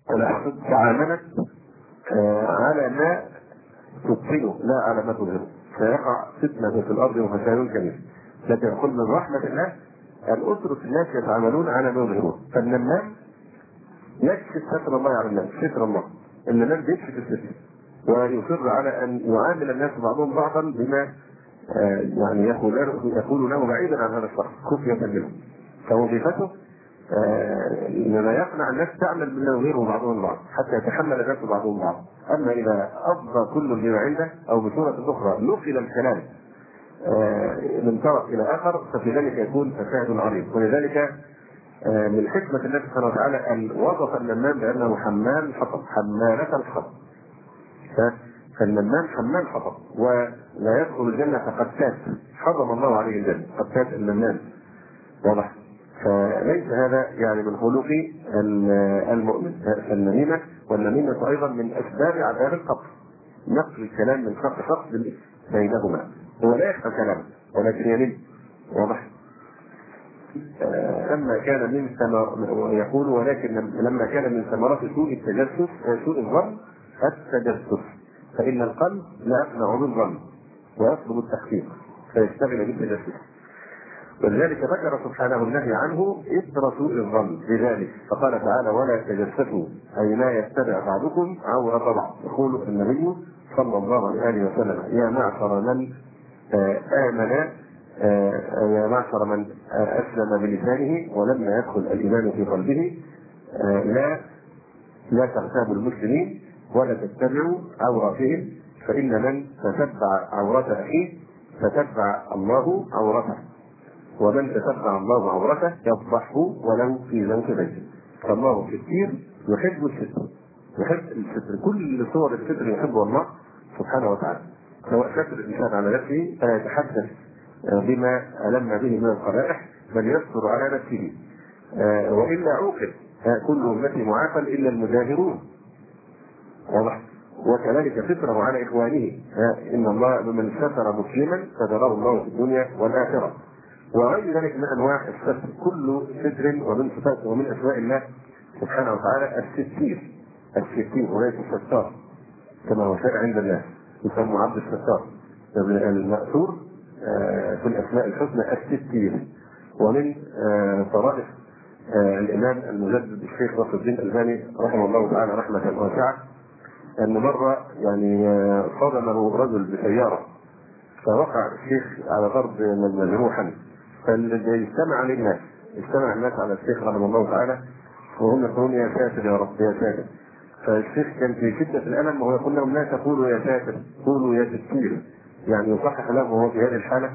تعاملت على ما تبطله لا على ما تظهره، سيقع فتنة في الأرض وفساد كبير. لكن يقول من رحمة الله أن أترك الناس يتعاملون على ما يظهرون. فالنمام يكشف ستر الله على الناس، ستر الله. النمام بيكشف الستر ويصر على أن يعامل الناس بعضهم بعضا بما يعني يكون له بعيدا عن هذا الشر خفية منه. فوظيفته لما يقنع الناس تعمل بما يظهره بعضهم البعض حتى يتحمل الناس بعضهم بعض. اما اذا افضى كل بما عنده او بصوره اخرى نقل الكلام من طرف الى اخر ففي ذلك يكون فساد عظيم. ولذلك من حكمه الله سبحانه وتعالى ان وصف النمام بانه حمال حطب، حمالة الحطب. فالنمام حمال حطب ولا يدخل الجنه قتات، حرم الله عليه الجنه قتات النمام. واضح؟ فليس هذا يعني من خلق المؤمن. النميمة والنميمة أيضا من أسباب عذاب القبر، نقل الكلام من شخص لشخص بينهما. هو لا يخفى كلامه ولكن ينم. واضح؟ لما كان من يقول ولكن لما كان من ثمرات سوء التجسس سوء الظن التجسس، فإن القلب لا يقنع بالظن ويطلب التحقيق فيشتغل بالتجسس. ولذلك ذكر سبحانه النهي عنه اثر سوء الظن بذلك، فقال تعالى ولا تجسسوا اي لا يتبع بعضكم عورة بعض. يقول النبي صلى الله عليه وسلم يا معشر من آمن يا معشر من اسلم بلسانه ولما يدخل الايمان في قلبه لا تغتابوا المسلمين ولا تتبعوا عوراتهم، فان من تتبع عورة اخيه فتتبع الله عورته، ومن تتبع الله عورته يفضحه ولو في زوج بيته. فالله ستير يحب الستر، يحب الستر، كل صور الستر يحبه الله سبحانه وتعالى، سواء ستر الانسان على نفسه فيتحدث بما ألم به من القبائح بل يستر على نفسه والا عوقب كل امتي معافى الا المجاهرون. واضح؟ وكذلك ستره على اخوانه ان الله بمن ستر مسلما ستره الله في الدنيا والاخره. وغير ذلك من انواع الستر، كل ستر ومن صفات ومن اسماء الله سبحانه وتعالى الستير. الستير وليس الستار كما هو شائع عند الناس، يسمى عبد الستار. المأثور في الاسماء الحسنى الستير. ومن طرائف الامام المجدد الشيخ نصر الدين الألباني رحمه الله تعالى رحمه واسعه ان مره يعني صدمه رجل بسياره فوقع الشيخ على ضرب مجروحا، فاجتمع للناس، اجتمع الناس على الشيخ رحمه الله تعالى وهم يقولون يا ساتر يا رب يا ساتر. فالشيخ كان في شده الالم وهو يقول لهم لا تقولوا يا ساتر قولوا يا ستير، يعني يصحح له وهو في هذه الحاله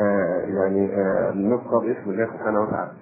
النطق باسم الله سبحانه وتعالى.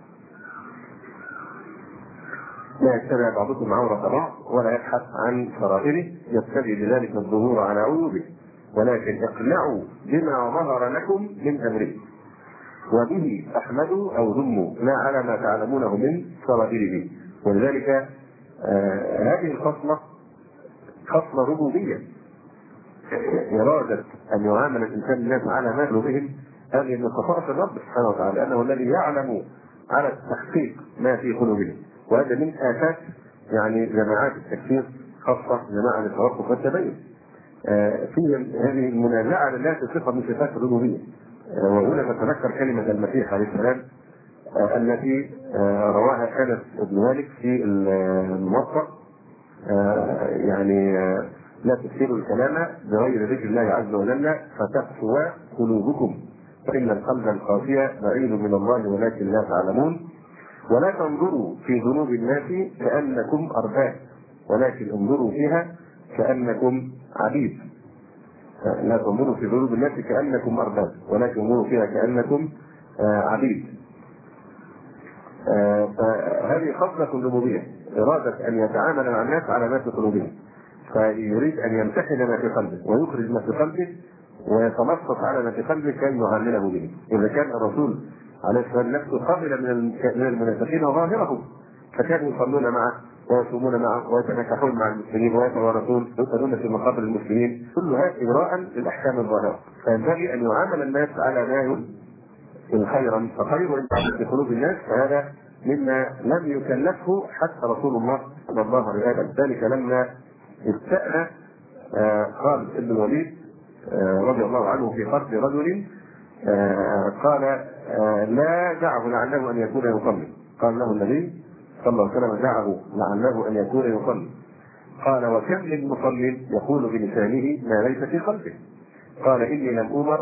لا يتبع بعضكم عورة بعض ولا يبحث عن سرائره يبتغي بذلك الظهور على عيوبه، ولكن اقنعوا بما ظهر لكم من امره وبه احمدوا او ذموا لا على ما تعلمونه من سرائره. ولذلك هذه الخصله خصله ربوبيه، اراده ان يعامل الانسان الناس على ما بهم هذه من خصائص الرب سبحانه وتعالى، لانه الذي يعلم على التحقيق ما في قلوبهم. وهذا من آفات يعني جماعات التكفير خاصة جماعة التوقف والتبين في هذه المنازعة لله في صفة من صفات الربوبية. وهنا نتذكر كلمة المسيح عليه السلام التي رواها أنس بن مالك في الموطأ يعني لا تكثروا الكلام بغير ذكر الله عز وجل فتقسو قلوبكم فإن القلب القاسي بعيد من الله ولكن لا تعلمون. ولا تنظروا في ذنوب الناس كأنكم أرباب ولكن انظروا فيها كأنكم عبيد. لا تنظروا في ذنوب الناس كأنكم أرباب ولكن انظروا فيها كأنكم عبيد. فهذه خصلة الربوبية، إرادة أن يتعامل مع الناس على ما في قلوبهم، فيريد أن يمتحن ما في قلبه ويخرج ما في قلبه ويتنصت على ما في قلبه كي يعامله به. إذا كان الرسول عليه السلام نفسه قبل من المنافقين ظاهره، فكانوا يصلون معه ويصومون معه ويتناكحون مع المسلمين ويتوارثون ويصلون في مقابر المسلمين، كلها إجراء للأحكام الظاهرة. فينبغي أن يعامل الناس على ما يكون خيرا فخير، وإن تعمل في قلوب الناس فهذا مما لم يكلفه حتى رسول الله صلى الله عليه وسلم. ذلك لما استأذن خالد بن الوليد رضي الله عنه في قتل رجل، قال لا دعه لعله ان يكون يصلي. قال له النبي صلى الله عليه وسلم دعه لعله ان يكون يصلي. قال وكم من مصل يقول بلسانه ما ليس في قلبه. قال اني لم امر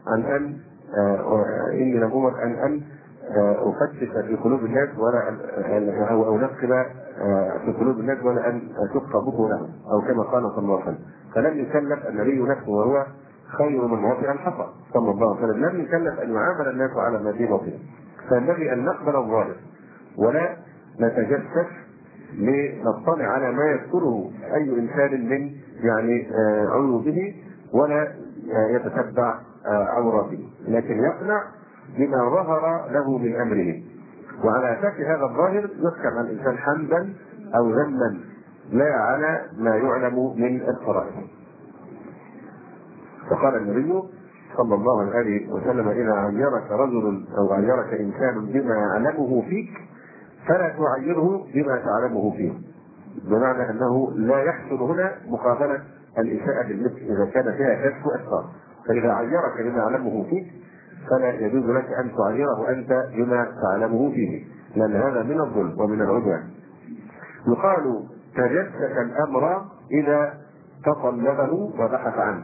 ان افتش في قلوب الناس ولا او انقب في قلوب الناس ولا ان اشق بطونهم، او كما قال صلى الله عليه وسلم. فلم يكلف النبي نفسه وهو خير من وطئ الحصى صلى الله عليه وسلم، لم يكلف ان يعامل الناس على ما في باطنه. فينبغي ان نقبل الظاهر ولا نتجسس لنطلع على ما يذكره اي انسان من يعني عيوبه ولا يتتبع عوراته، لكن يقنع بما ظهر له من امره، وعلى اساس هذا الظاهر يحكم على الانسان حمدا او ذما لا على ما يعلم من الفرائض. فقال النبي صلى الله عليه وسلم اذا عيرك رجل او عيرك انسان بما يعلمه فيك فلا تعيره بما تعلمه فيه، بمعنى انه لا يحصل هنا مقابله الاساءه بالمثل اذا كان فيها كشف اكثر. فاذا عيرك بما يعلمه فيك فلا يجوز لك ان تعيره انت بما تعلمه فيه، لان هذا من الظلم ومن العدوان. يقال تجسس الامر اذا تطلبه وبحث عنه،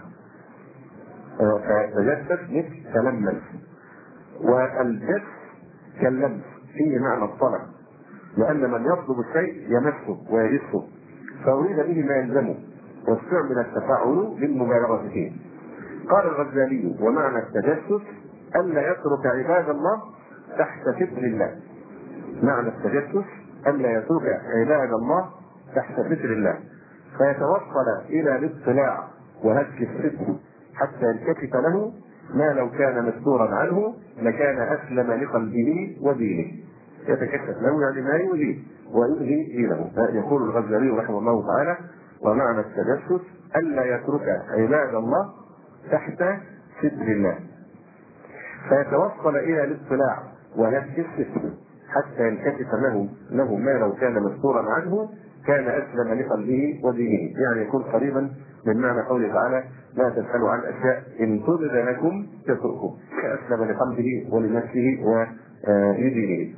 فتجسس مثل تلمس، والجس كاللمس فيه معنى الطلب، لان من يطلب الشيء يمسه ويجسه، فاريد به ما يلزمه واستعمل التفاعل للمبالغه فيه. قال الغزالي ومعنى التجسس الا يترك عباد الله تحت ستر الله. معنى التجسس الا يترك عباد الله تحت ستر الله، فيتوصل الى الاطلاع وهتك الستر حتى يلتفت له ما لو كان مستورا عنه لكان اسلم لقلبه ودينه. يتكشف له يعني ما يؤذيه ويؤذي دينه. يقول الغزالي رحمه الله تعالى ومعنى التجسس الا يترك عباد الله تحت ستر الله، فيتوصل الى الاطلاع ونفس الستر حتى ينكشف له ما لو كان مستورا عنه كان اسلم لقلبه ودينه، يعني يكون قريبا من معنى قوله تعالى لا تسالوا عن اشياء ان تبد لكم تسؤكم، كاسلم لقلبه ولنفسه ولدينه.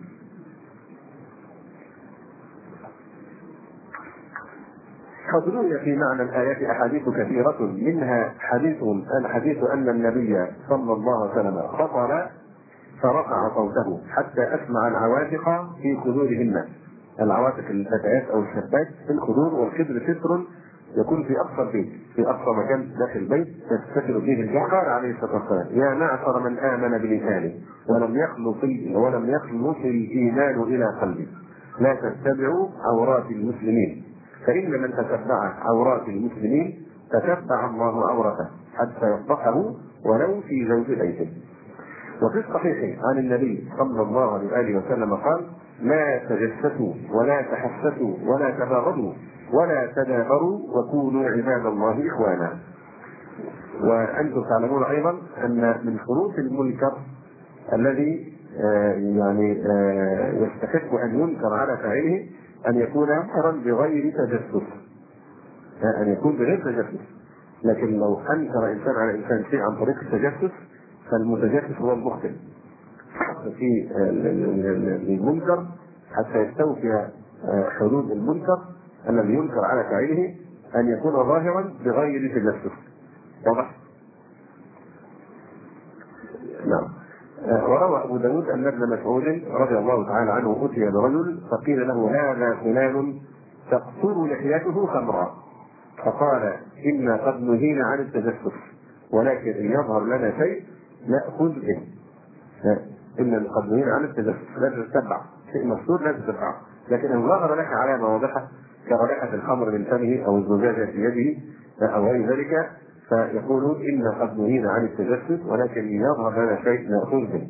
قد روي في معنى الآيات أحاديث كثيرة، منها حديث أن النبي صلى الله عليه وسلم خطر فرفع صوته حتى أسمع العواتق في خدورهن. العواتق الفتيات أو الشابات في الخدور، والخدر ستر يكون في أقصى البيت، في أقصى مكان داخل البيت تستتر فيه الجهة. قال عليه الصلاة والسلام يا معشر من آمن بلسانه ولم يخلص الإيمان إلى قلبه لا تتبعوا عورات المسلمين، فإن من تتبع عورات المسلمين تتبع الله عورته حتى يفضحه ولو في زوج بيته. وفي الصحيح عن النبي صلى الله عليه وسلم قال لا تجسسوا ولا تحسسوا ولا تباغضوا ولا تدابروا وكونوا عباد الله إخوانا. وأنتم تعلمون أيضا أن من شروط المنكر الذي يستحق أن ينكر على فاعله أن يكون منكرا بغير تجسس، أن يكون بغير تجسس. لكن لو أنكر إنسان على إنسان شيء عن طريق التجسس فالمتجسس هو المخطئ في المنكر حتى يستوفي حدود المنكر الذي ينكر على فاعله أن يكون ظاهرا بغير تجسس. واضح؟ نعم. وروى أبو داود أن ابن مسعود رضي الله تعالى عنه أتي برجل فقيل له هذا فلان تقصر لحيته خمرا، فقال إنا قد نهينا عن التجسس ولكن إن يظهر لنا شيء نأخذ به. إن قد نهينا عن التجسس لا تتبع شيء مستور لا تتبعه، لكن إن ظهر لك علامة واضحة كرائحة الخمر من فمه أو الزجاجة في يده أو غير ذلك فيقولون إن قد نهينا عن التجسس ولكن إن يظهر لنا شيء نأخذ به.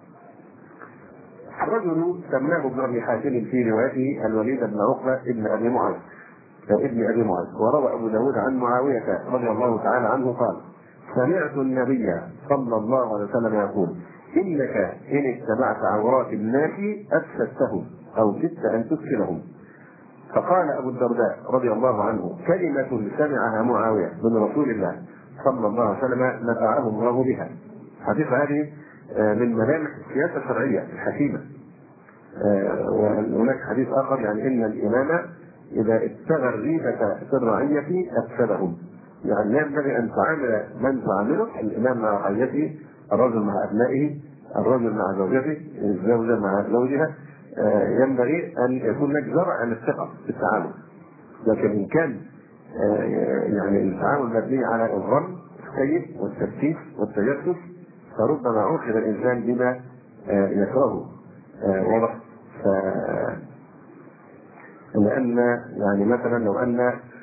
الرجل سماه ابن أبي حاتم في روايته الوليد بن عقبة ابن أبي معاذ. وروى أبو داود عن معاوية رضي الله تعالى عنه قال سمعت النبي صلى الله عليه وسلم يقول إنك إن اتبعت عورات الناس أفسدتهم أو كدت أن تفسدهم. فقال أبو الدرداء رضي الله عنه: كلمة سمعها معاوية من رسول الله صلى الله عليه وسلم نفعه الله بها. حديث هذه من ملامح السياسة الشرعية الحكيمة. وهناك حديث آخر يعني إن الإمام إذا ابتغى الريبة في الرعية أفسدهم. يعني لا ينبغي أن تعامل من تعامله الإمام مع رعيته، الرجل مع أبنائه، الرجل مع زوجته، الزوجة مع زوجها. ينبغي أن يكون لك زرع عن الثقة في التعامل. لكن إن كان يعني التعامل مبني على الظن السيء والتفتيش والتجسس فربما عوقب الإنسان بما يكرهه. واضح؟ لأن يعني مثلا لو أن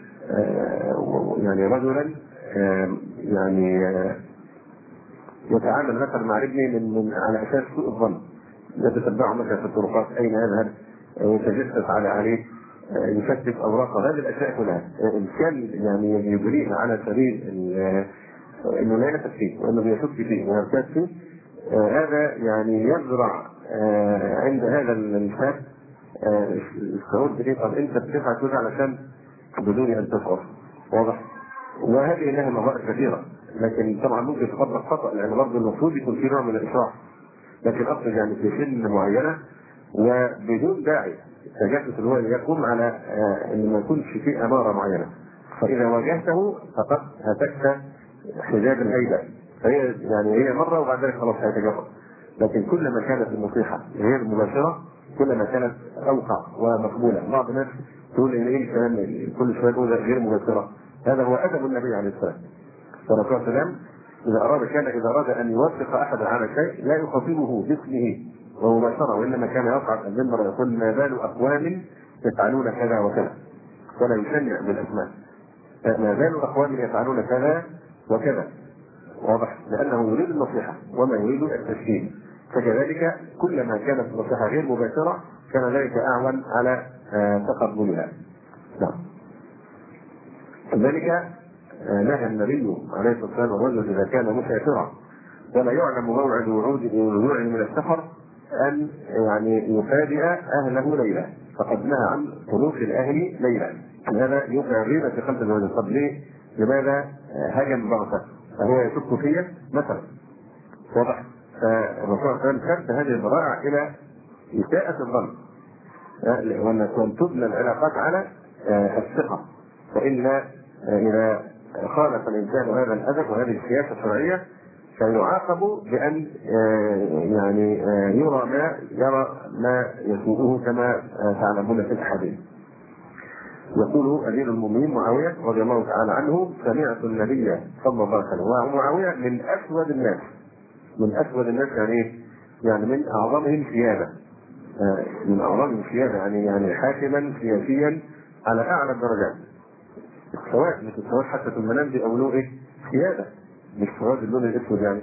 يعني رجلا يعني يتعامل مثلا مع ابنه من على أساس سوء الظن، يتتبعه مثلا في الطرقات أين يذهب، يتجسس عليه، يفتش أوراقه، هذه الأشياء كلها إن كان يعني يجريها على سبيل إنه لا يثق فيه وإنه يشك فيه ويرتاد فيه، هذا يعني يزرع عند هذا الإنسان الشعور بإيه؟ طب أنت بتفعل كده علشان بدون أن تشعر. واضح؟ وهذه لها مظاهر كثيرة، لكن طبعا ممكن تطبق خطأ لأن برضه المفروض يكون في نوع من الإشراح، لكن أقصد يعني في سن معينة وبدون داعي التجسس اللي هو يقوم على أن ما يكونش في أمارة معينة. فإذا واجهته فقد هتكت حجاب الهيبة، فهي يعني هي مرة وبعد ذلك خلاص هيتجرب. لكن كلما كانت النصيحة غير مباشرة كلما كانت أوقع ومقبولة. بعض الناس تقول إن إيه الكلام كل شوية تقول غير مباشرة، هذا هو أدب النبي عليه الصلاة والسلام. إذا أراد أن يوافق أحدا على شيء لا يخاطبه باسمه ومباشرة، وإنما كان يصعد المنبر ويقول: ما بال أقوام يفعلون كذا وكذا، ولا يشنع بالأسماء. ما بال أقوام يفعلون كذا وكذا. واضح؟ لأنه يريد النصيحة وما يريد التشكيل. فكذلك كلما كانت النصيحة غير مباشرة كان ذلك أعون على تقبلها. نعم. لذلك نهى النبي عليه الصلاة والسلام الرجل إذا كان مسافرا ولا يعلم موعد ورجوعه من السفر أن يعني يفادئ أهله ليلا، فقد نهى عن خروج الأهل ليلا. هذا يوقع الريبة في قلب الرجل. طب ليه؟ لماذا هجم ضغطه؟ فهو يشك فيه مثلا. واضح؟ فالرسول صلى الله عليه وسلم كانت هذه الذرائع إلى إساءة الظن، وأن تبنى العلاقات على الثقة. فإن إذا خالف الإنسان هذا الأدب وهذه السياسة الشرعية فيعاقب بأن يعني يرى ما يسوءه كما تعلمون في الحديث. يقول أمير المؤمنين معاوية رضي الله تعالى عنه: سمعت النبي صلى الله عليه وسلم. ومعاوية من أسود الناس، من أسود الناس يعني من أعظمهم سيادة، من أعظمهم سيادة يعني حاكما سياسيا على أعلى الدرجات. السواد مش السواد حتى في المنام بيقولوه إيه؟ سيادة، مش سواد اللون الأسود يعني.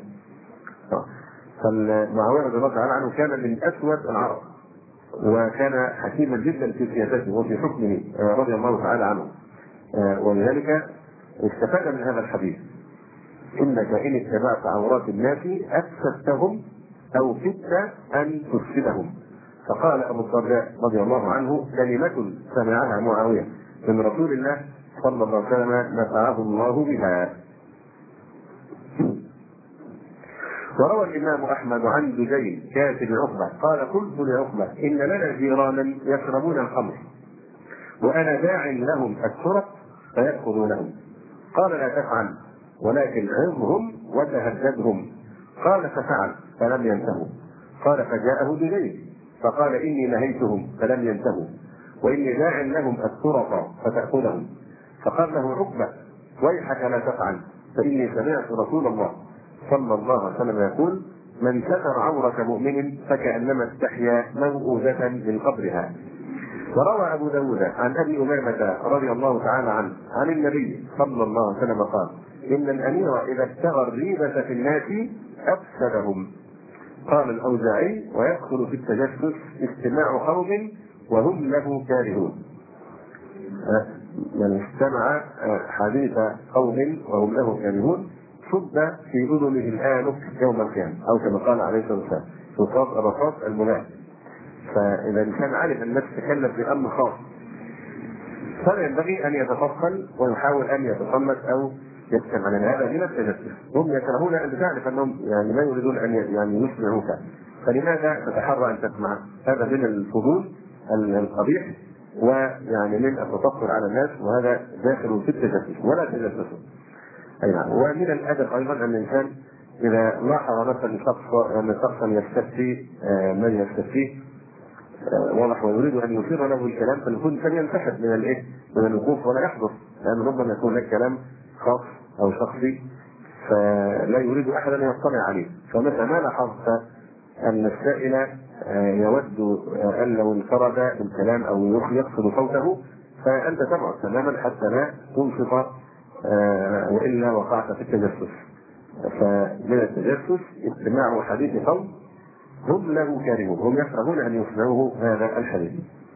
فمعاوية رضي الله تعالى عنه كان من أسود العرب، وكان حكيما جدا في سياسته وفي حكمه رضي الله تعالى عنه. ولذلك استفاد من هذا الحديث: إنك إن اتبعت عورات الناس أفسدتهم أو كدت أن تفسدهم. فقال أبو الدرداء رضي الله عنه: كلمة سمعها معاوية من رسول الله صلى الله عليه وسلم نفعه الله بها. وروى الإمام أحمد عن دجيل كاتب عقبة قال: قلت لعقبة: إن لنا جيرانا يشربون الخمر وأنا داع لهم الشرب فيأخذونهم. قال: لا تفعل، ولكن عظهم وتهددهم. قال: ففعل فلم ينتهوا. قال: فجاءه دجيل فقال: إني نهيتهم فلم ينتهوا، وإني داع لهم الشرب فتأخذهم. فقال له عقبة: ويحك لا تفعل، فإني سمعت رسول الله صلى الله عليه وسلم يقول: من ستر عورة مؤمن فكأنما استحيا موؤودة من قبرها. وروى أبو داود عن أبي أمامة رضي الله تعالى عنه عن النبي صلى الله عليه وسلم قال: إن الأمير إذا ابتغى الريبة في الناس أفسدهم. قال الأوزاعي: ويدخل في التجسس استماع قوم وهم له كارهون. يعني استمع حديث قوم وهم له كارهون صب في اذنه الانف يوم القيامه، او كما قال عليه الصلاه والسلام رصاص المنافق. فاذا الانسان عارف ان النفس تكلف بامر خاص فلا ينبغي ان يتفصل ويحاول ان يتصمت او يكتم على هذا من التجسس. هم يكرهون ان تعرف انهم يعني لا يريدون ان يعني يسمعوك، فلماذا تتحرى ان تسمع؟ هذا من الفضول القبيح ويعني من التطفل على الناس، وهذا داخل في التجسس ولا تجسسوا. اي نعم. ومن الادب ايضا ان الانسان اذا لاحظ مثلا شخصا يستفتي من يستفتيه واضح ويريد ان يثير له الكلام، فلينسحب من الايه؟ من الوقوف ولا يحضر، لان ربما يكون لك كلام خاص او شخصي فلا يريد احد ان يطلع عليه. فمتى ما لاحظت ان السائل يود ان لو انفرد بالكلام او يقصد صوته فانت تبعد تماما حتى لا تنصت والا وقعت في التجسس. فمن التجسس استماع حديث قوم هم له كارهون، هم يكرهون ان يسمعوه هذا الحديث.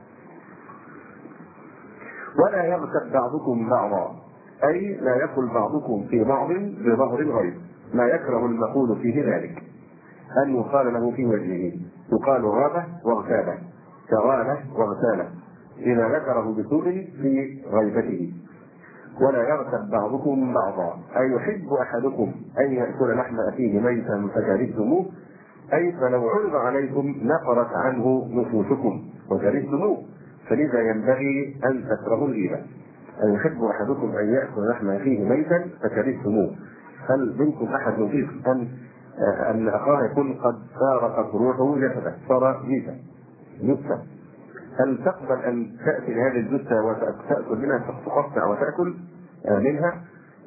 ولا يغتب بعضكم بعضا، اي لا يقل بعضكم في بعض بظهر الغيب ما يكره المقول فيه ذلك، ان يقال له في وجهه، يقال غابه واغتابه كغاله واغتاله اذا ذكره بسوء في غيبته. ولا يغتب بعضكم بعضا، اي يحب احدكم ان ياكل لحم اخيه ميتا فكرهتموه، اي فلو عرض عليكم نفرت عنه نفوسكم وكرهتموه، فلذا ينبغي ان تكرهوا الغيبه. ان يحب احدكم ان ياكل لحم اخيه ميتا فكرهتموه. هل منكم احد يطيق ان اخاه يكون قد فارقت روحه جسده صار ميتا جثه؟ هل تقبل ان تاتي لهذه الجثه وتاكل منها، تقطع وتاكل منها؟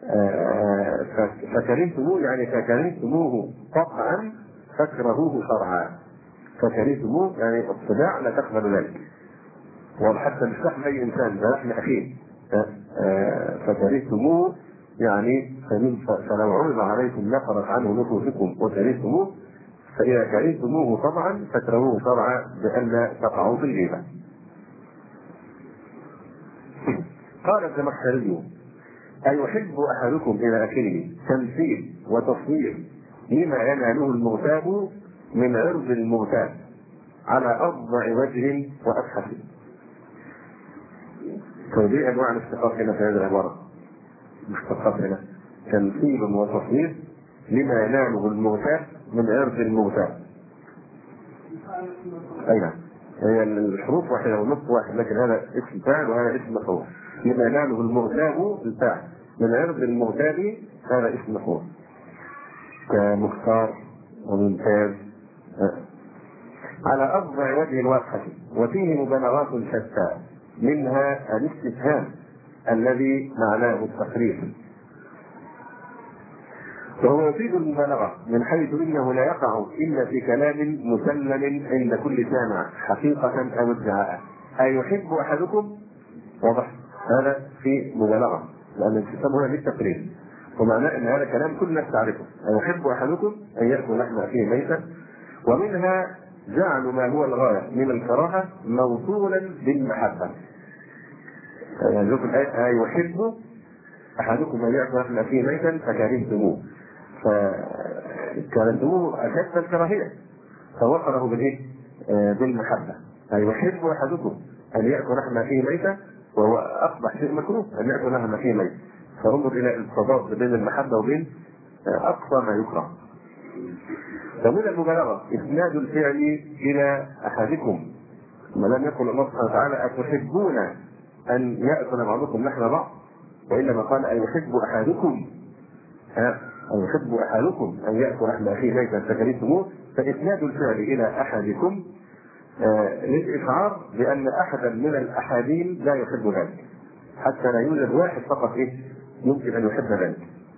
فكرهتموه يعني فكرهتموه قطعا فاكرهوه شرعا. فكرهتموه يعني الطباع لا تقبل ذلك، وحتى مش لحم اي انسان ده لحم اخيه. فكرهتموه يعني فلو عرض عليكم نفرت عنه نفوسكم وكرهتموه، فاذا كرهتموه طبعا فاكرهوه شرعا بان تقعوا في الغيبه. قال الزمخشري: أيحب أحدكم إلى آخره تمثيل وتصوير لما يناله المغتاب من عرض المغتاب على أفظع وجه وأفحش. فدي أنواع الاشتقاق هنا في هذه العبارة. الاشتقاق هنا تمثيل وتصوير لما يناله المغتاب من عرض المغتاب. أي نعم، هي الحروف واحدة والنص واحد، لكن هذا اسم فاعل وهذا اسم مفعول. لما يناله المغتاب الفاعل من عرض المغتاب هذا اسم مفعول، كمختار وممتاز على أفظع وجه وأفحش. وفيه مبالغات شتى، منها الاستفهام الذي معناه التقرير، وهو يفيد المبالغة من حيث إنه لا يقع إلا في كلام مسلم عند كل سامع حقيقة أو ادعاء. أي يحب أحدكم، واضح هذا في مبالغة لأن الاستفهام هنا للتقرير، ومعناه أن هذا كلام كل الناس تعرفه. أي يحب أحدكم أن يأكل لحم أخيه ميتا. ومنها جعل ما هو الغاية من الكراهة موصولا بالمحبة. يعني شوف الآية: أي يحب أحدكم أن يأكل لحم أخيه ميتا فكرهتموه، فكرهتموه أشد الكراهية فوصله بالإيه؟ بالمحبة. أي يحب أحدكم أن يأكل لحم أخيه ميتا، وهو أصبح شيء مكروه أن يأكل لحم أخيه ميتا. فانظر إلى التضاد بين المحبة وبين أقصى ما يكره. ومن المبالغة إسناد الفعل إلى أحدكم، ما لم يقل الله سبحانه وتعالى: أتحبون أن يأكل بعضكم لحم بعض، وإنما قال: أيحب أحدكم أن يأكل لحم أخيه ميتا فكرهتموه. فإسناد الفعل إلى أحدكم للإشعار بأن أحدا من الأحادين لا يحب ذلك، حتى لا يوجد واحد فقط يمكن أن يحب ذلك.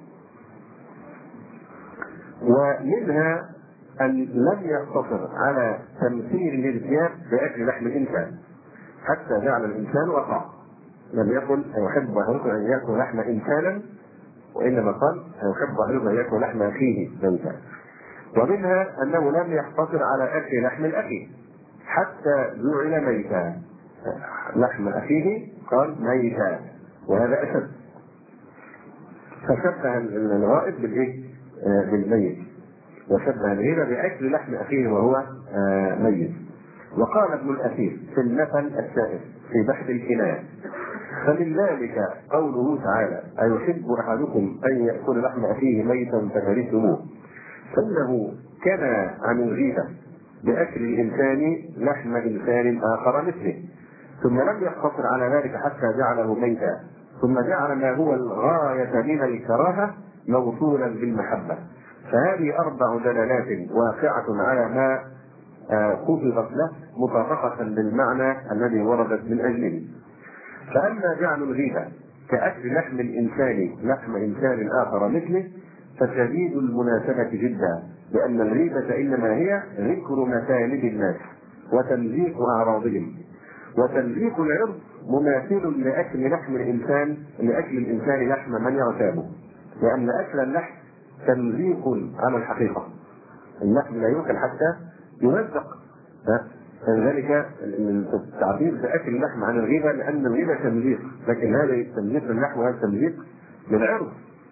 ومنها أن لم يقتصر على تمثيل الإنسان بأكل لحم الإنسان حتى جعل الإنسان وقع، لم يقل أيحب أحدكم أن يأكل لحم إنسانا، وإنما قال أيحب أحدكم أن يأكل لحم أخيه ميتا. ومنها أنه لم يقتصر على أكل لحم الأخي حتى جعل ميتا، لحم أخيه قال ميتا، وهذا أشد. فشبه الغائب بالايه؟ بالميت، وشبه الغيبة بأكل لحم أخيه وهو ميت. وقال ابن الأثير في المثل السائر في بحث الكناية: فمن ذلك قوله تعالى: أيحب أحدكم أن يأكل لحم أخيه ميتا فكرهتموه، فإنه كنى عن الغيبة بأكل الإنسان لحم إنسان آخر مثله، ثم لم يقتصر على ذلك حتى جعله ميتا، ثم جعل ما هو الغاية من الكراهة موصولا بالمحبة. فهذه 4 دلالات واقعة على ما خفضت له مطابقة للمعنى الذي وردت من أجله. فأما جعل الغيبة كأكل لحم الإنسان لحم إنسان آخر مثله فشديد المناسبة جدا، لأن الغيبة إنما هي ذكر مسالب الناس وتمزيق أعراضهم، وتمزيق العرض مماثل لأكل لحم الإنسان لحم من يغتابه، لأن أكل اللحم تمزيق على الحقيقة، اللحم لا يؤكل حتى يمزق. فلذلك التعبير بأكل اللحم عن الغيبة، لأن الغيبة تمزيق، لكن هذا تمزيق اللحم وهذا تمزيق للعرض.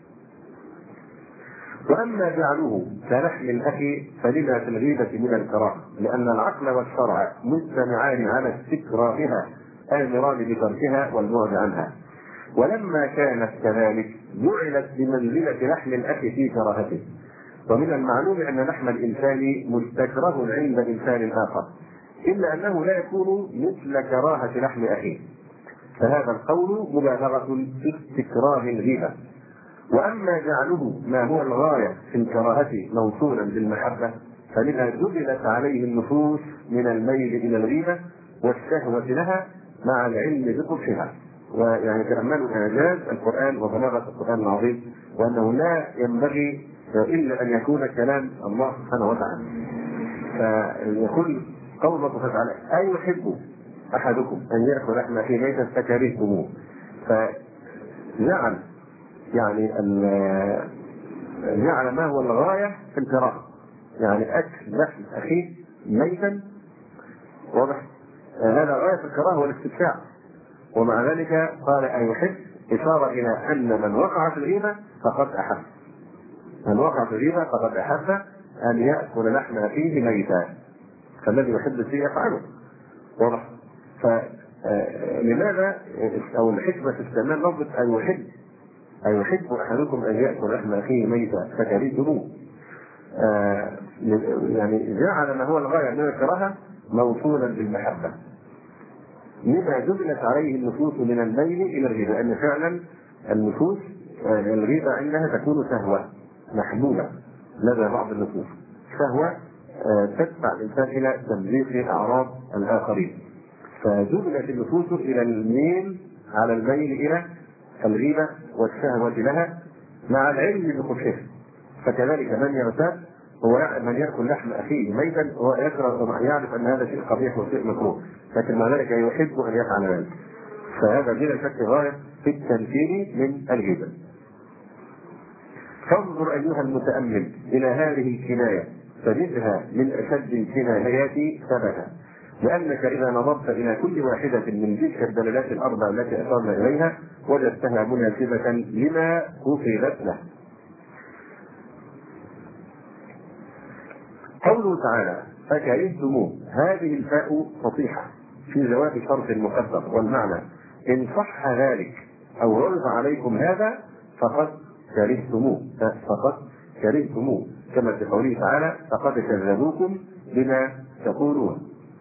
واما جعله كلحم الاخ فلما في الغيبه من الكراهه، لان العقل والشرع مجتمعان على استكراهها امران بتركها والبعد عنها، ولما كانت كذلك جعلت بمنزله لحم الاخ في كراهته. ومن المعلوم ان لحم الانسان مستكره عند انسان اخر، الا انه لا يكون مثل كراهه لحم اخيه، فهذا القول مبالغه في استكراه الغيبه. واما جعله ما هو الغايه في الكراهه موصولا بالمحبه، فلما جبلت عليه النفوس من الميل الى الغيبه والشهوه لها مع العلم بقبحها. ويعني تاملوا اعجاز القران وبلاغه القران العظيم، وانه لا ينبغي الا ان يكون كلام الله سبحانه وتعالى. فيقول قول الله سبحانه وتعالى: ايحب احدكم ان ياكل لحم اخيه ميتا فكرهتموه، فجعل يعني جعل ما هو الغايه في الكراهه، يعني اكل لحم اخيه ميتا، واضح؟ هذا غايه في الكراهه والاستمتاع. ومع ذلك قال ايحب، اشاره الى ان من وقع في الغيبه فقد احب، من وقع في الغيبه فقد احب ان ياكل لحم اخيه ميتا، فالذي يحب الشيء يفعله، واضح؟ فلماذا او الحكمه في استعمال لفظه ايحب: أيحب أحدكم أن يأكل لحم أخيه ميتا فكرهتموه، يعني جعل ما هو الغاية من الكراهة موصولا بالمحبة، لما جبلت عليه النفوس من الميل إلى الغيبة، لأن فعلا النفوس الغيبة عندها تكون شهوة محبوبة لدى بعض النفوس، شهوة تدفع الإنسان إلى تمزيق أعراض الآخرين، فجبلت النفوس إلى الميل على الميل إلى الغيبة والشهوة لها مع العلم بقبحها. فكذلك من يغتاب هو من يأكل لحم أخيه ميتا هو يكره، يعرف أن هذا شيء قبيح وشيء مكروه، لكن مع ذلك يحب أن يفعل ذلك، فهذا بلا شك غاية في التنفير من الغيبة. فانظر أيها المتأمل إلى هذه الكناية فجدها من أشد الكنايات ثبتا، لأنك إذا نظرت إلى كل واحدة من تلك الدلالات الأربع التي أشرنا إليها وجدتها مناسبة لما قصدت له. قوله تعالى: فكرهتموه، هذه الفاء فصيحة في جواب شرط مقدر، والمعنى إن صح ذلك أو عرض عليكم هذا فقد كرهتموه، كما في قوله تعالى: فقد كذبوكم بما تقولون.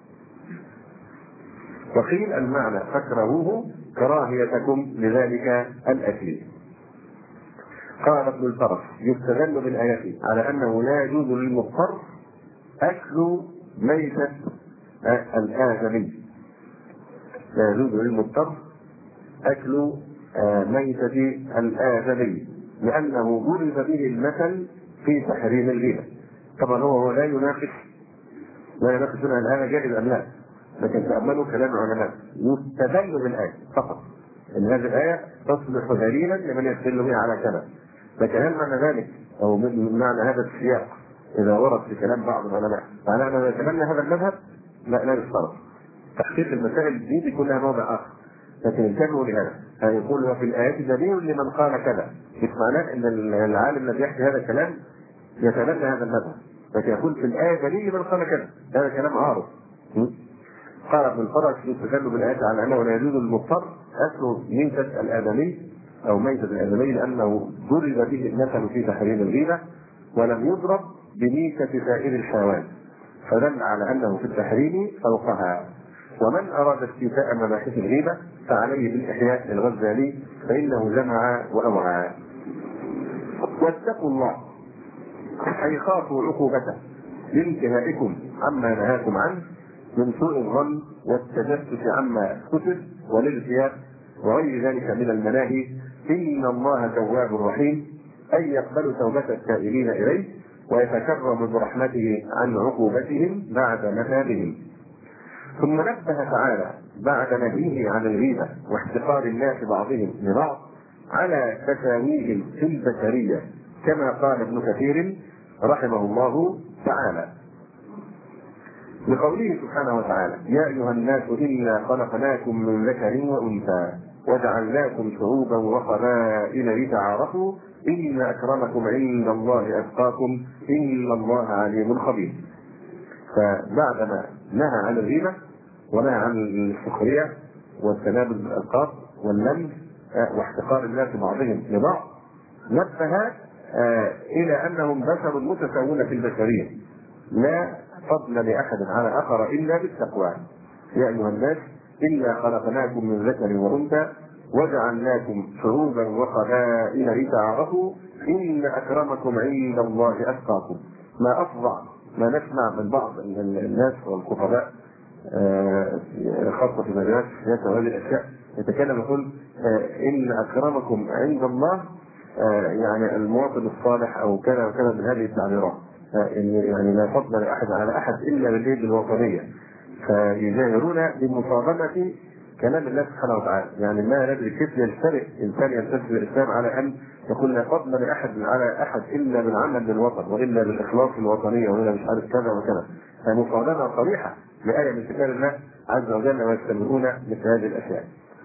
وقيل المعنى فاكرهوه كراهيتكم لذلك الأكل. قال ابن الفرس: يستدل بالآيات على أنه لا يجوز للمضطر أكل ميتة الآدمي، لا يجوز للمضطر أكل ميتة الآدمي، لأنه ضرب به المثل في تحريم الغيبة. طبعا هو لا يناقش هل هذا جائز أم لا، لكن تأملوا كلام العلماء، يستدل بالآية فقط، إن هذه الآية تصبح دليلا لمن يستدل بها على كذا، لكن هل معنى ذلك أو من معنى هذا السياق إذا ورد في كلام بعض العلماء فعلى أن نتبنى هذا المذهب؟ لا يشترط. تحقيق المسائل دي كلها موضع آخر، لكن انتبهوا لهذا، يقول وفي الآيات دليل لمن قال كذا، مش معناه ان العالم الذي يحكي هذا الكلام يتبنى هذا المذهب، لكن يقول في الآية دليل لمن قال كذا، هذا كلام عارض. قال ابن الفرج في تكلم الآيات على أنه لا يجوز المضطر أكل ميتة الآدمي أو ميتة الآدمي لأنه ضرب به المثل في تحريم الغيبة ولم يضرب بميتة سائر الحيوان، فدل على أنه في التحريم فوقها. ومن أراد استيفاء مباحث الغيبة فعليه بالإحياء الغزالي فإنه جمع وأوعى. واتقوا الله أي خافوا عقوبته لانتهائكم عما نهاكم عنه من سوء الظن والتجسس عما كتب والالتياء وغير ذلك من المناهي، إن الله تواب رحيم، أي يقبل توبة التائبين إليه ويتكرم برحمته عن عقوبتهم بعد مثابهم. ثم نبه تعالى بعد نهيه عن الغيبة واحتقار الناس بعضهم لبعض على تساويهم في البشرية كما قال ابن كثير رحمه الله تعالى بقوله سبحانه وتعالى: يا أيها الناس إنا خلقناكم من ذكر وأنثى وجعلناكم شعوبا وقبائل لتعارفوا إن أكرمكم عند الله أتقاكم إن الله عليم خبير. فبعدما نهى عن الغيبة ونهى عن السخرية والتنابز بالألقاب واللمز واحتقار الناس بعضهم لبعض، نبه إلى أنهم بشر متساوون في البشرية لا فضل لأحد على آخر إلا بالتقوى. يا أيها الناس إنا خلقناكم من ذكر وأنثى وجعلناكم شعوبا وقبائل لتعارفوا إن أكرمكم عند الله أتقاكم. ما أفظع ما نسمع من بعض الناس والخطباء خاصة في مجالات السياسة وهذه الأشياء يتكلم يقول إن أكرمكم عند الله يعني المواطن الصالح أو كذا وكذا من هذه التعبيرات، يعني لا فضل لأحد على أحد إلا باليد الوطنية، فيجاهرون بمصادمة كلام الله سبحانه وتعالى. يعني ما ندري كيف يجترئ إنسان ينتسب للإسلام على أن يقول لا فضل لأحد على أحد إلا بالعمل للوطن وإلا بالإخلاص الوطنية وإلا مش عارف كذا وكذا، فمصادمة صريحة لآية من كتاب الله عز وجل ويستمرون مثل هذه الأشياء.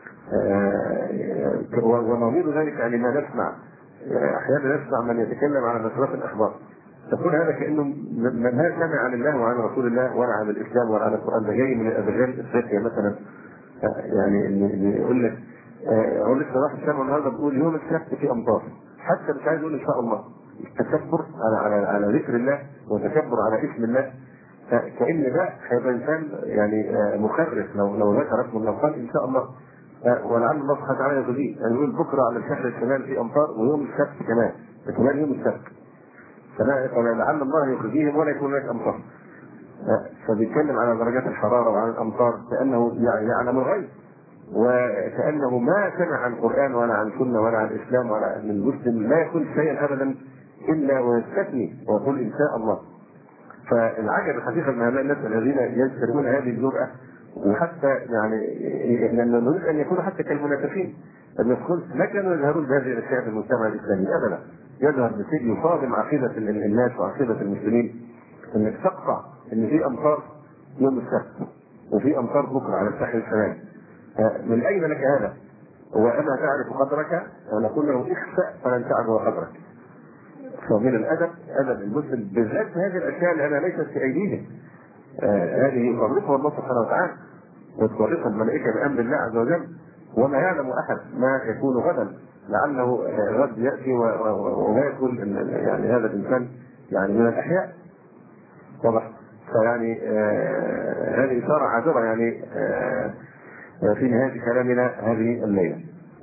ونظير ذلك يعني ما نسمع أحيانا نسمع من يتكلم على نشرات الأخبار تقول هذا كأنه من هذا سمع عن الله وعن رسول الله ولا عن الإسلام ولا عن القرآن، ده جاي من الأذريان الإفريقية مثلا. يعني اللي يقول لك هو لسه راح الشام النهارده بيقول يوم السبت في أمطار، حتى مش عايز يقول إن شاء الله. التكبر على ذكر الله وتكبر على اسم الله، كأن ده هيبقى إنسان يعني مخرف لو ذكر اسم الله قال إن شاء الله ولعل الله سبحانه وتعالى يغذيه، يعني يقول بكره على الساحل الشمالي في أمطار ويوم السبت كمان يوم السبت فلعل الله يخزيهم ولا يكون هناك امطار. فبيتكلم على درجات الحراره وعن الامطار كانه يعلم الغيب، وكانه ما سمع عن القران ولا عن سنه ولا عن الاسلام ولا عن المسلم لا يقول شيئا ابدا الا ويستثني ويقول ان شاء الله. فالعجب الحقيقه من هؤلاء الناس الذين يجترئون هذه الجرأه، وحتى يعني نريد ان يكونوا حتى كالمنافقين، ان يقول ما كانوا يظهرون بهذه الاشياء في المجتمع الاسلامي ابدا، يظهر بشيء يصادم عقيده الناس وعقيده المسلمين، انك تقطع ان في امطار يوم السبت وفي امطار بكره على الساحل الشمالي. من اين لك هذا؟ واما تعرف قدرك ونقول له اخسأ فلن تعرف قدرك. فمن الادب ادب المسلم بالذات هذه الاشياء اللي ليست في ايديهم، هذه يصرفها الله سبحانه وتعالى وتصرفها الملائكه بامر الله عز وجل، وما يعلم احد ما يكون غدا، لعله غد ياتي ولا يكون يعني هذا الانسان يعني من الاحياء. واضح؟ فيعني هذه اشاره عابره يعني في نهايه كلامنا هذه الليله.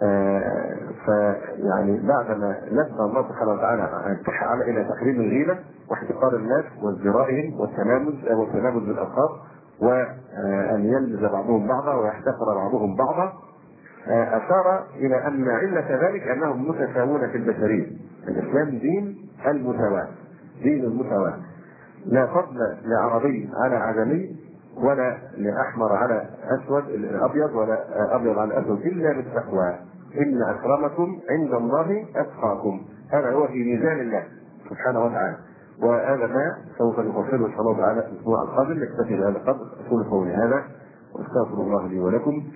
فيعني بعدما نبه الله سبحانه وتعالى الى تحريم الغيبه واحتقار الناس وازدرائهم والتنابز بالالقاب وان يلمز بعضهم بعضا ويحتقر بعضهم بعضا، اشار الى ان عله ذلك انهم متساوون في البشريه. الاسلام دين المساواه، دين المساواه، لا فضل لعربي على عجمي ولا لاحمر على اسود ابيض ولا ابيض على اسود الا بالتقوى. ان اكرمكم عند الله اتقاكم، هذا هو في ميزان الله سبحانه وتعالى. وهذا ما سوف نفصله ان شاء الله تعالى الاسبوع القادم. نكتفي بهذا القدر. اقول قولي هذا واستغفر الله لي ولكم،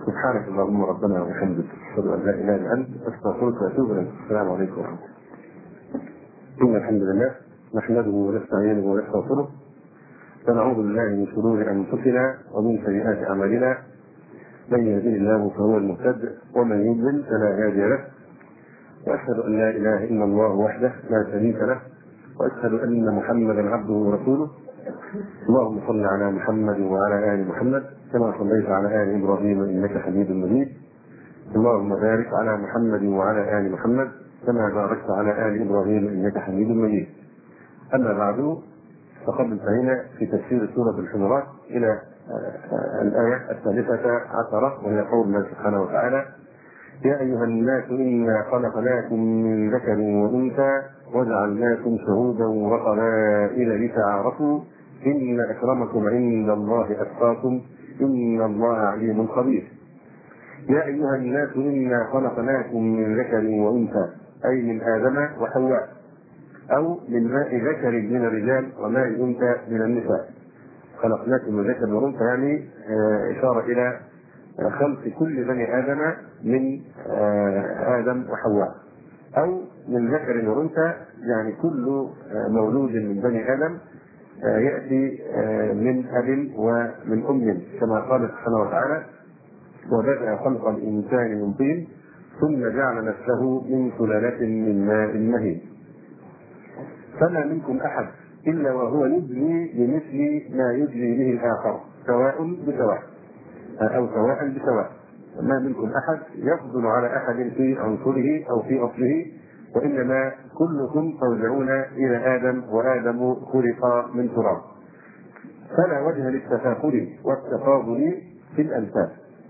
سبحانك اللهم ربنا وبحمدك اشهد ان لا اله الا انت استغفرك واتوب اليك. السلام عليكم ورحمه الله. ان الحمد لله نحمده ونستعينه ونستغفره ونعوذ بالله من شرور انفسنا ومن سيئات اعمالنا، من يهده الله فهو المهتد ومن يضلل فلا هادي له، واشهد ان لا اله الا الله وحده لا شريك له، واشهد ان محمدا عبده ورسوله. اللهم صل على محمد وعلى ال محمد كما صليت على ال ابراهيم انك حميد مجيد. اللهم بارك على محمد وعلى ال محمد كما باركت على ال ابراهيم انك حميد مجيد. اما بعد، فقد انتهينا في تفسير سوره الحجرات الى الايه 13 وهي قول الله سبحانه وتعالى: يا ايها الناس انا خلقناكم من ذكر وانثى وجعلناكم شهودا وقبائل لتعارفوا ان اكرمكم عند الله اتقاكم ان الله عليم خبير. يا ايها الناس انا خلقناكم من ذكر وانثى، اي من ادم وحواء، او من ماء ذكر من الرجال وماء انثى من النساء. خلقناكم من ذكر وانثى يعني اشاره الى خلق كل بني ادم من ادم وحواء، او من ذكر وانثى يعني كل مولود من بني ادم ياتي من اب ومن ام، كما قال سبحانه وتعالى: وبدأ خلق الانسان من طين ثم جعل نفسه من سلالة من ماء مهين. فما منكم احد الا وهو يجري بمثل ما يجري به الاخر سواء بسواء او سواء بسواء. ما منكم احد يفضل على احد في عنصره او في اصله، وانما كلكم ترجعون الى ادم، وادم خلق من تراب. فلا وجه للتفاخر والتفاضل في الانساب،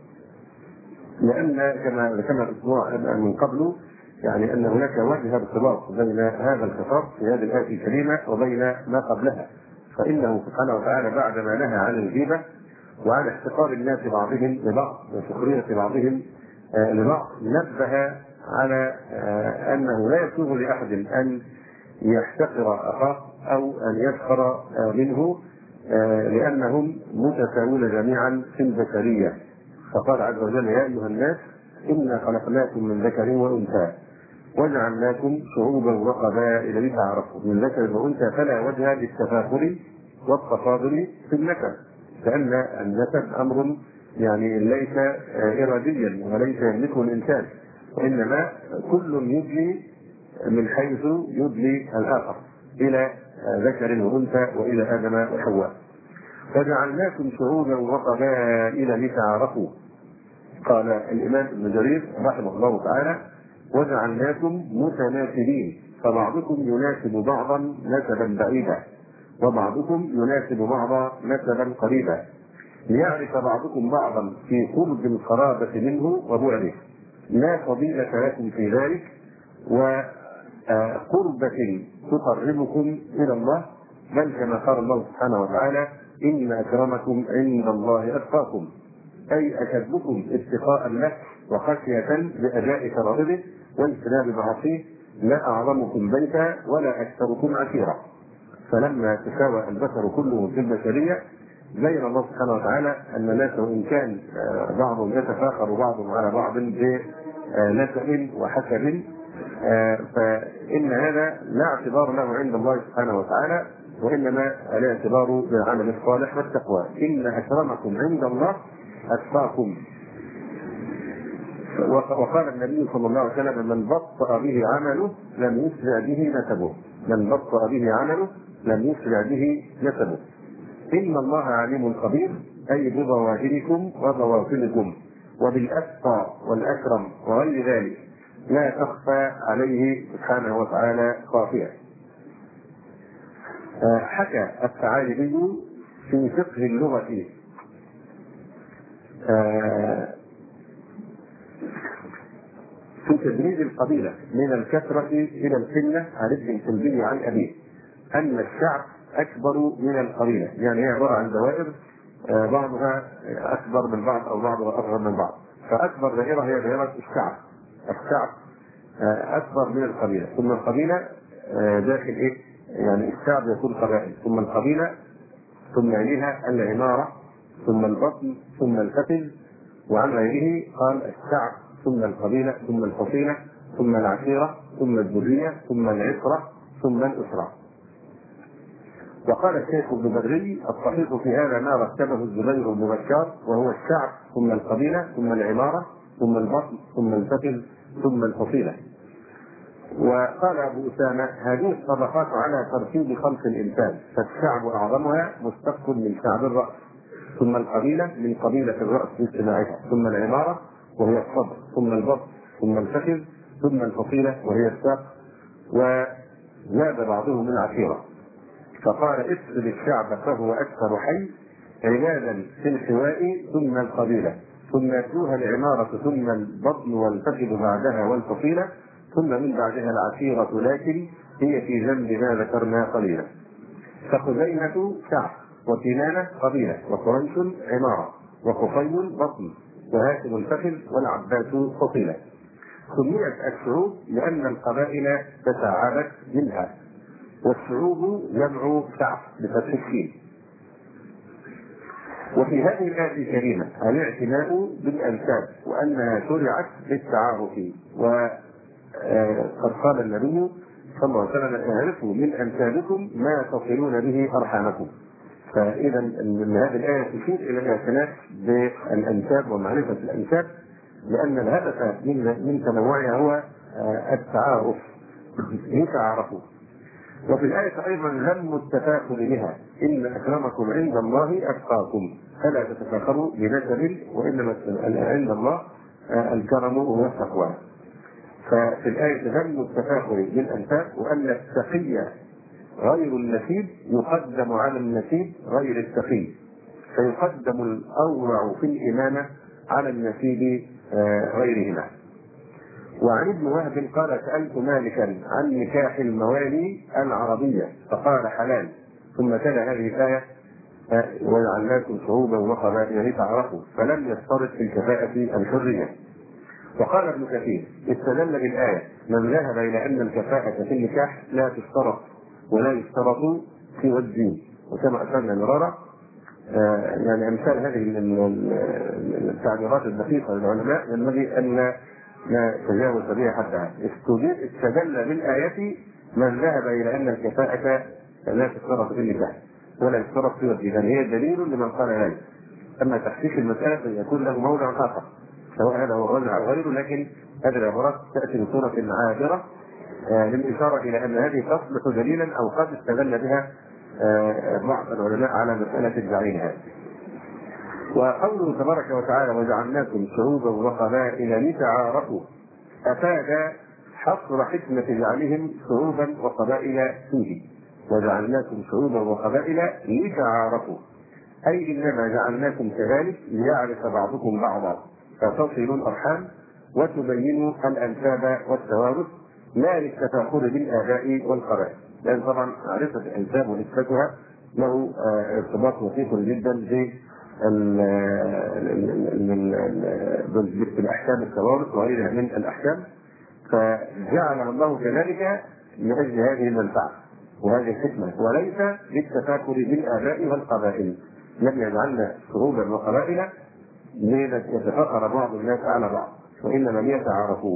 لان كما ذكرنا الاسبوع من قبل يعني ان هناك وجه ارتباط بين هذا الخطاب في هذه الايه الكريمه وبين ما قبلها. فانه سبحانه وتعالى بعدما نهى عن الغيبه وعن احتقار الناس بعضهم لبعض وسخريه بعضهم لبعض، نبه على انه لا يسوغ لاحد ان يحتقر اخاه او ان يسخر منه، لانهم متساوون جميعا في البشريه. فقال عز وجل: يا ايها الناس انا خلقناكم من ذكر وانثى وجعلناكم شعوبا وقبائل لتعارفوا. من ذكر وانثى فلا وجه للتفاخر والتفاضل في النسب، لان النسب امر يعني ليس اراديا وليس يملكه الانسان، وانما كل يدلي من حيث يدلي الاخر الى ذكر وانثى والى ادم وحواء. وجعلناكم شعوبا وقبائل لتعارفوا. قال الامام ابن جرير رحمه الله تعالى: وجعلناكم متناسبين، فبعضكم يناسب بعضا نسبا بعيدا وبعضكم يناسب بعضا نسبا قريبا، ليعرف بعضكم بعضا في قرب القرابة منه وبعده، لا فضيلة لكم في ذلك وقربة تقربكم إلى الله، بل كما قال الله سبحانه وتعالى: إن أكرمكم عند الله أتقاكم، أي أشدكم اتقاء له وخشية لأداء فرائضه واجتناب معاصيه، لا أعظمكم بيتا ولا أكثركم عشيرا. فلما تساوى البشر كلهم في البشرية بين الله سبحانه وتعالى أن الناس وإن كان بعضهم يتفاخر بعضهم على بعض بنسب وحسب، فإن هذا لا اعتبار له عند الله سبحانه وتعالى، وإنما الاعتبار بالعمل الصالح والتقوى. إن أكرمكم عند الله أتقاكم. وقال النبي صلى الله عليه وسلم: من بطأ به عمله لم يسرع به نسبه. من بطأ به عمله لم يسرع به نسبه. إن الله عليم خبير، أي بظواهركم وبواطنكم وبالأتقى والأكرم وغير ذلك لا تخفى عليه سبحانه وتعالى خافية. حكى الثعالبي في فقه اللغة في تدريج القبيلة من الكثرة إلى القلة عن ابن كلبي عن أبيه أن الشعب أكبر من القبيلة، يعني هي عبارة عن دوائر بعضها أكبر من بعض أو بعضها أصغر من بعض، فأكبر دائرة هي دائرة الشعب. الشعب أكبر من القبيلة، ثم القبيلة داخل إيه؟ يعني الشعب يكون قبائل، ثم القبيلة، ثم يليها العمارة، ثم البطن، ثم الفتن، وعن غيره قال الشعب ثم القبيلة ثم الفصيلة ثم العشيرة ثم الذرية ثم العشرة ثم الأسرة. وقال الشيخ ابن بدري الصحيح في هذا ما رتبه الزبير بن بشار، وهو الشعب ثم القبيلة ثم العمارة ثم البطن ثم الفتل ثم الفصيلة. وقال أبو أسامة هذه الطبقات على ترتيب خلق الإنسان، فالشعب أعظمها مشتق من شعب الرأس، ثم القبيلة من قبيلة الرأس باجتماعها، ثم العمارة وهي الصدر، ثم البطن ثم الفخذ، ثم الفصيلة وهي الساق، وزاد بعضهم العشيرة. فقال افصل الشعب فهو أكثر حي عنادا في الحواء، ثم القبيلة، ثم يتلوها العمارة، ثم البطن والفخذ بعدها والفصيلة، ثم من بعدها العشيرة، لكن هي في جنب ما ذكرنا قليلا. فخزيمة شعب، وكنانة قبيلة، وقريش عمارة، وخفيل بطن، وهاشم الفخذ، والعباس فصيلة. سميت الشعوب لأن القبائل تشعبت منها، والشعوب جمع شعب بفتح الشين. وفي هذه الآية الكريمة الاعتناء بالأنساب وأنها شرعت للتعارف، وقد قال النبي صلى الله عليه وسلم اعرفوا من أنسابكم ما تصلون به أرحامكم. فإذا من هذه الآية تشير إلى الاعتناء بالأنساب ومعرفة الأنساب، لأن الهدف من تنوعها هو التعارف لتعارفوا. وفي الآية أيضا ذم التفاخر بها، إن أكرمكم عند الله أتقاكم، فلا تتفاخروا بنسب، وإنما عند الله الكرم هو التقوى. ففي الآية ذم التفاخر بالأنساب، وأن التقي غير النسيب يقدم على النسيب غير التقي، فيقدم الأورع في الإمامة على النسيب غيرهما. وعن ابن وهب قال سألت مالكا عن نكاح الموالي العربية فقال حلال، ثم تلا هذه الآية وجعلناكم شعوبا وقبائل لتعارفوا، فلم يشترط في الكفاءة الحرية. وقال ابن كثير استدل بالآية من ذهب إلى أن الكفاءة في النكاح لا تشترط ولا يشترط في الدين، وكما أشرنا مرارا يعني أمثال هذه التعبيرات الدقيقة للعلماء ينبغي أن تجاوز بها حدها. استدل بالآية من ذهب إلى أن الكفاءة لا تشترط في النكاح ولا يشترط في الدين، هي دليل لمن قال ذلك. أما تحقيق المسألة يكون له موضع آخر سواء هذا هو الرجل أو غيره، لكن هذه العبارات تأتي بصورة عابرة للإشارة إلى أن هذه تصلح دليلا أو قد استدل بها بعض العلماء على مسألة الجعيل هذه. وقوله تبارك وتعالى وجعلناكم شعوبا وقبائل لتعارفوا أفاد حصر حكمة جعلهم شعوبا وقبائل فيه، وجعلناكم شعوبا وقبائل لتعارفوا، أي إنما جعلناكم كذلك ليعرف بعضكم بعضا فتصلوا الأرحام وتبينوا الأنساب والتوارث، لا للتفاخر بالآباء والقبائل، لأن طبعا معرفة الأنساب ونسبتها له ارتباط وثيق جدا بالأحكام التوارث وغيرها من الأحكام، فجعل الله كذلك لأجل هذه المنفعة وهذه الحكمة، وليس للتفاخر بالآباء والقبائل. لم يجعلنا شعوبا وقبائل ليتفاخر بعض الناس على بعض، وإنما ليتعارفوا.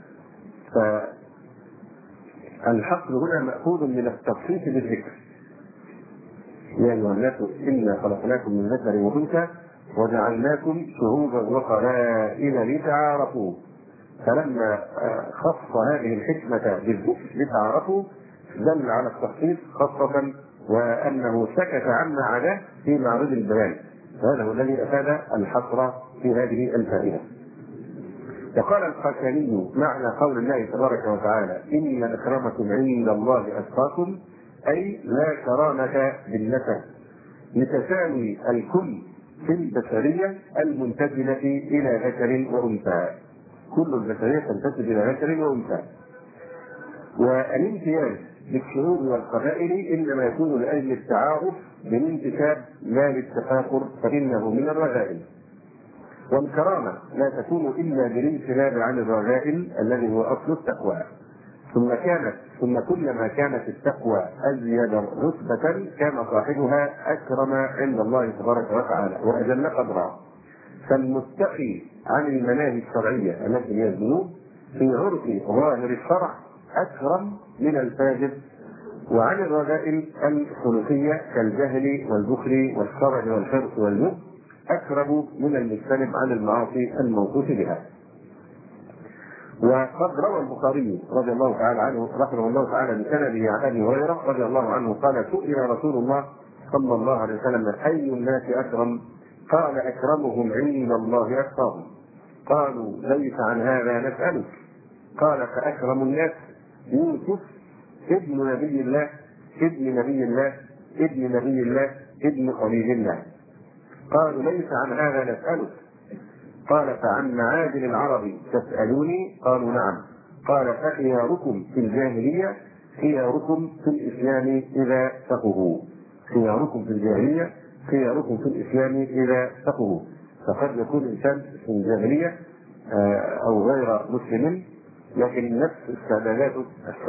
فالحصر هنا مأخوذ من التخصيص بالذكر، يا أيها الناس إنا خلقناكم من ذكر وأنثى وجعلناكم شعوبا وقبائل لتعارفوا، فلما خص هذه الحكمة بالذكر لتعارفوا دل على التخصيص خاصة، وأنه سكت عما عداه في معرض البيان، هذا هو الذي أفاد الحصر في هذه الفائدة. وقال الخشني معنى قول الله تبارك وتعالى إن أكرمكم عند الله أتقاكم، أي لا كرامة بالنسب لتساوي الكل في البشرية المنتسبة إلى ذكر وأنثى، كل البشرية تنتسب إلى ذكر وأنثى. والامتياز للشعوب والقبائل إنما يكون لأجل التعارف بالانتساب لا للتفاخر، فإنه من الرذائل. والكرامة لا تكون إلا بالانسلاب عن الرذائل الذي هو أصل التقوى. ثم كلما كانت التقوى أزيد رتبة كان صاحبها أكرم عند الله تبارك وتعالى وأجل قدرا. فالمتقي عن المناهج الشرعية التي هي الذنوب في عرف ظاهر الشرع أكرم من الفاجر، وعن الرذائل الخلقية كالجهل والبخل والشرع والحرص والجهل أكرم من المجتنب عن المعاصي الموصوف بها. وقد روى البخاري رضي الله تعالى عنه رحمه الله تعالى بسنده عن ابي هريره رضي الله عنه قال: سئل رسول الله صلى الله عليه وسلم: اي الناس اكرم؟ قال: اكرمهم عند الله اتقاهم. قالوا: ليس عن هذا نسالك. قال: فاكرم الناس يوسف ابن نبي الله ابن نبي الله ابن نبي الله ابن خليل الله. قالوا: ليس عن هذا نسالك. قال: فعن معادن العرب تسألوني؟ قالوا: نعم. قال: فخياركم في الجاهلية خياركم في الإسلام إذا فقهوا. خياركم في الجاهلية خياركم في الإسلام إذا فقهوا. فقد يكون الإنسان في الجاهلية أو غير مسلم، لكن نفس استعداداته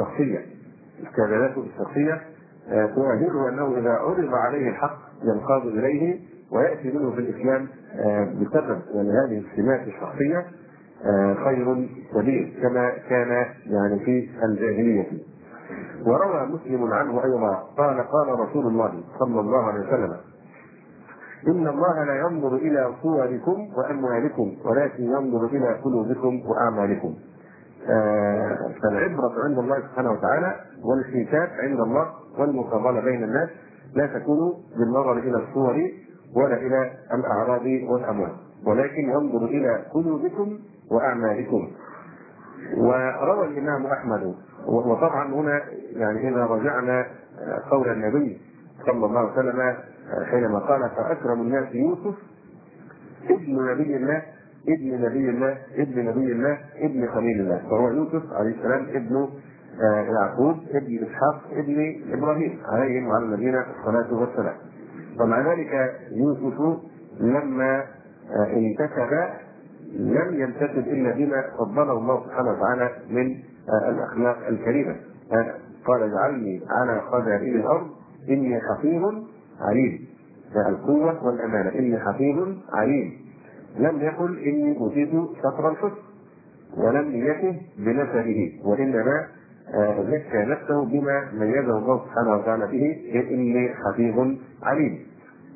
الشخصية تؤهله أنه إذا عرض عليه الحق ينقاد إليه ويأتي منه في الإسلام بسبب هذه السمات الشخصية خير كبير كما كان يعني في الجاهلية. وروى مسلم عنه أيضا قال: قال رسول الله صلى الله عليه وسلم: إن الله لا ينظر إلى صوركم وأموالكم ولكن ينظر إلى قلوبكم وأعمالكم. فالعبرة عند الله سبحانه وتعالى والحساب عند الله والمقابلة بين الناس لا تكون بالنظر إلى الصور ولا إلى الأعراض والأموال، ولكن ينظر إلى قلوبكم وأعمالكم. وروى الإمام أحمد، وطبعا هنا يعني إذا رجعنا قول النبي صلى الله عليه وسلم حينما قال: فأكرم الناس يوسف ابن نبي الله ابن نبي الله ابن نبي الله ابن خليل الله، فهو يوسف عليه السلام ابن يعقوب ابن إسحاق ابن إبراهيم عليهم وعلى الذين الصلاة والسلام. ومع ذلك يوسف لما انتسب لم ينتسب الا بما فضله الله سبحانه وتعالى من الاخلاق الكريمه. قال: اجعلني على خزائن الارض اني حفيظ عليم. القوه والامانه، اني حفيظ عليم. لم يقل اني اوتيت شطر الحسن، ولم يته بنسبه، وانما زكى نفسه بما ميزه الله سبحانه وتعالى به: اني حفيظ عليم.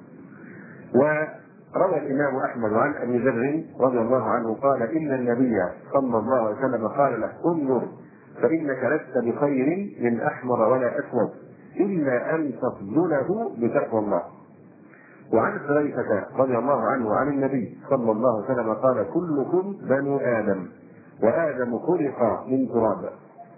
وروى الإمام أحمد عن أبي ذر رضي الله عنه قال: إن النبي صلى الله عليه وسلم قال له: انظر فإنك لست بخير من أحمر ولا أسود إلا أن تفضله بتقوى الله. وعن حذيفة رضي الله عنه عن النبي صلى الله عليه وسلم قال: كلكم بنو آدم وآدم خلق من تراب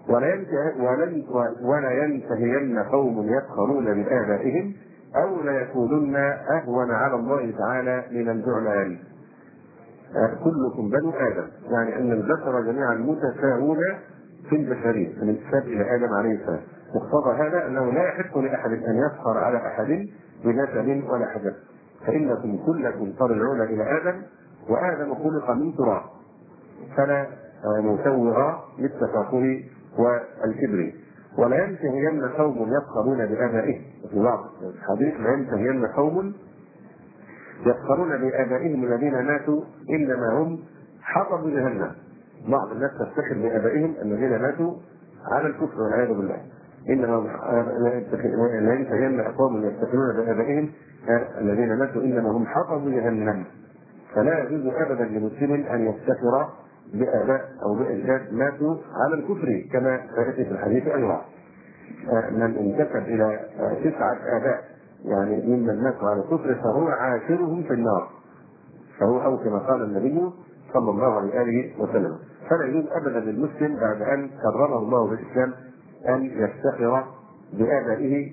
ولا ينتهين قوم يفخرون بآبائهم أو ليكونن أهون على الله تعالى من الجعلان. كلكم بنو آدم، يعني أن البشر جميعا متساوون في البشرية من الانتساب إلى آدم عليه السلام. مقتضى هذا أنه لا يحق لأحد أن يفخر على أحد بنسب ولا حجب، فإنكم كلكم ترجعون إلى آدم وآدم خلق من تراب، فلا نسوغ للتفاخر والكبر. ولا ينتهين قوم يفخرون بآبائهم، في بعض الحديث: لا ينتهين قوم يفخرون بآبائهم الذين ماتوا إنما هم حطب جهنم. بعض الناس تفتخر بآبائهم الذين ماتوا على الكفر والعياذ بالله. إنما لا ينتهين قوم يفتخرون بآبائهم الذين ماتوا إنما هم حطب جهنم. فلا يجوز أبدا لمسلم أن يفتخر بآباء أو بأجداد ماتوا على الكفر، كما سيأتي في الحديث أيضا. من انتسب إلى 9 آباء يعني ممن ماتوا على الكفر فهو عاشرهم في النار، فهو أو كما قال النبي صلى الله عليه وسلم. فلا يجوز أبدا للمسلم بعد أن كرمه الله بالإسلام أن يفتخر بآبائه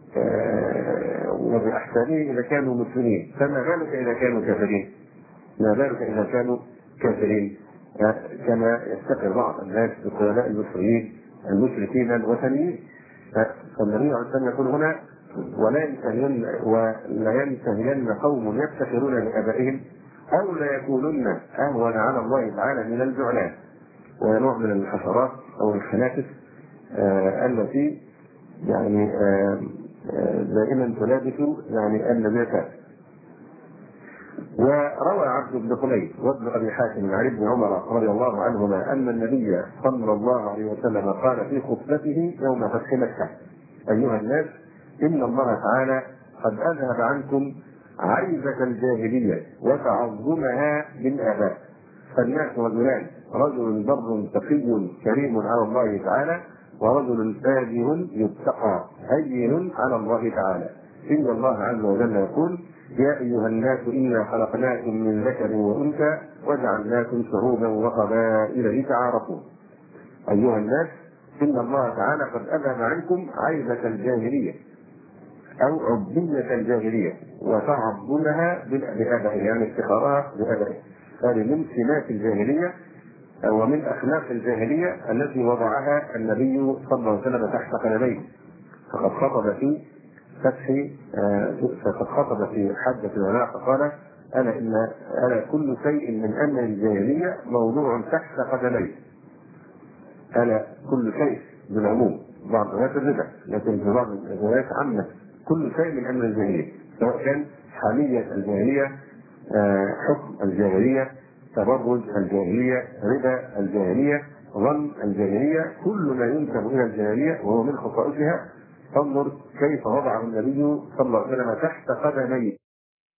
وبأحسابه إذا كانوا مسلمين، فما بالك إذا كانوا كافرين؟ ما بالك إذا كانوا كافرين؟ كما يفتخر بعض الناس بخلفاء المصريين المشركين الوثنيين. فالنبي عليه الصلاة يقول هنا: ولا ينتهين قوم يفتخرون بآبائهم أو لا يكونن أهون على الله تعالى من الجعلان، وهي نوع من الحشرات أو الخنافس التي يعني دائما تلابس يعني النباتات. وروى عبد بن حميد وابن ابي حاتم عن ابن عمر رضي الله عنهما ان النبي صلى الله عليه وسلم قال في خطبته يوم فتح مكه: ايها الناس، ان الله تعالى قد اذهب عنكم عيبة الجاهلية وتعظمها بالآباء، فالناس رجلان: رجل بر تقي كريم على الله تعالى، ورجل فاجر يتقى هين على الله تعالى. إن الله عز وجل يقول: يا أيها الناس إنا خلقناكم من ذكر وأنثى وجعلناكم شعوبا وقبائل لتعارفوا. أيها الناس، إن الله تعالى قد أذهب عنكم عيبة الجاهلية أو عبودية الجاهلية وتعظمها بآبائها، يعني افتخارها بآبائها. هذه من سمات الجاهلية ومن أخلاق الجاهلية التي وضعها النبي صلى الله عليه وسلم تحت قدميه. فقد خطب في حجة الوداع فقال: أنا كل شيء من أمر الجاهلية موضوع تحت قدمي. أنا كل شيء بالعموم، بعض الناس الربا، لكن في بعض الروايات عامة كل شيء من أمر الجاهلية، سواء كان حمية الجاهلية، حكم الجاهلية، تبرج الجاهلية، ربا الجاهلية، ظن الجاهلية، كل ما ينسب إلى الجاهلية وهو من خصائصها. انظر كيف وضعه النبي صلى الله عليه وسلم تحت قدميه.